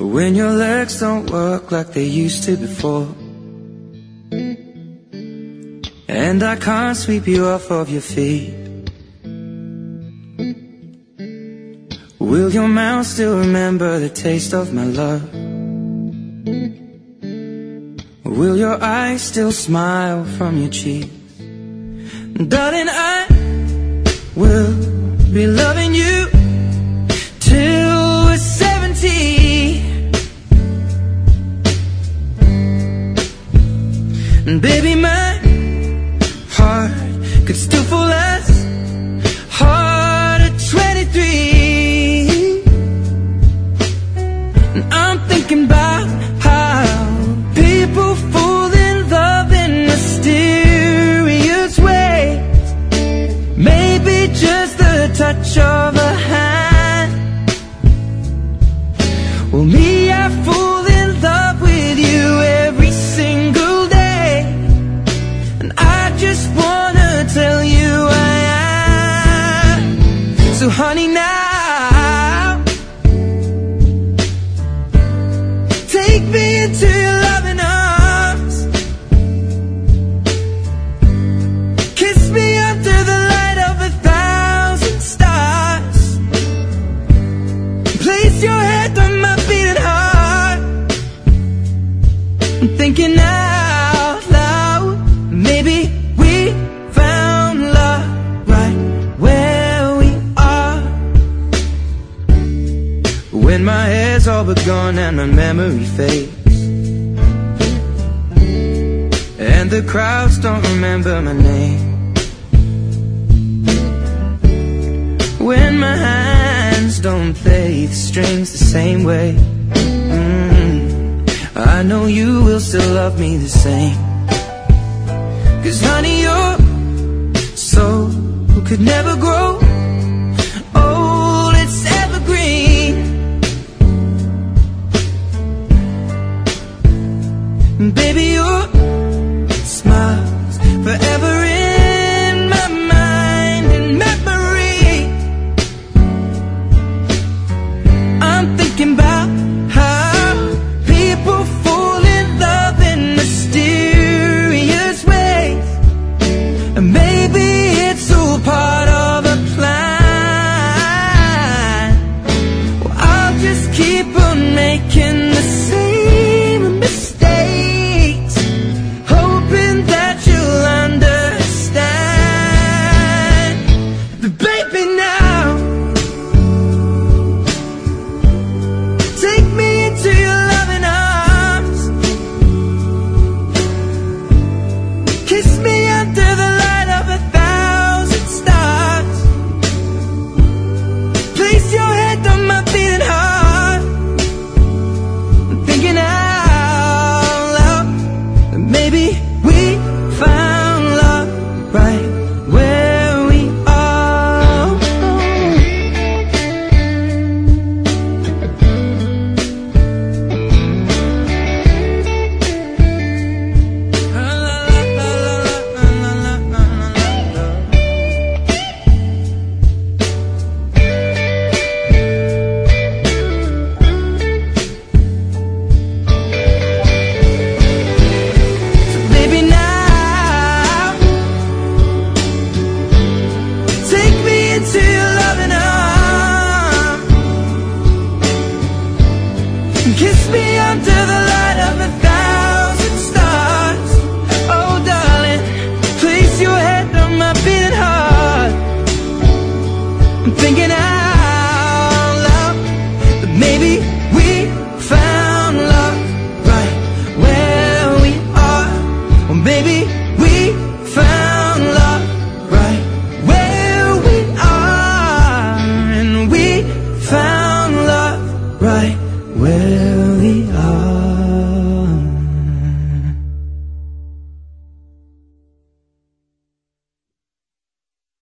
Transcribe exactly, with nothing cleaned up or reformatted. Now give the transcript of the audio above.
when your legs don't work like they used to before, and I can't sweep you off of your feet. Will your mouth still remember the taste of my love? Will your eyes still smile from your cheeks? Darling, I will be loving you till we're seventy. And baby, my heart could still fall as hard at twenty-three. And I'm thinking about how people fall in love in mysterious ways. Maybe just the touch of a hand. Well, me, I fall in love with you every single day, and I just wanna tell you I am. So honey, now take me into your loving arms. Kiss me under the light of a thousand stars. Place your head on my beating heart. I'm thinking out loud, maybe we found love right where we are. When my hair's all but gone and my memory fades, and the crowds don't remember my name, when my hands don't play the strings the same way, mm, I know you will still love me the same. 'Cause honey, your soul could never grow old, it's evergreen. Baby, your smile's forever in my mind and memory. I'm thinking about how people fall in love in mysterious ways, and maybe it's all part of a plan. Well, I'll just keep on making the same mistakes, hoping that you'll understand. But baby, now take me into your loving arms. Kiss me under the light of a thousand stars. Place your head on my beating heart. I'm thinking out loud that maybe we found love right where we are. So baby, now take me into your loving arms. Kiss me under the light of a thousand stars. Oh darling, place your head on my beating heart. I'm thinking out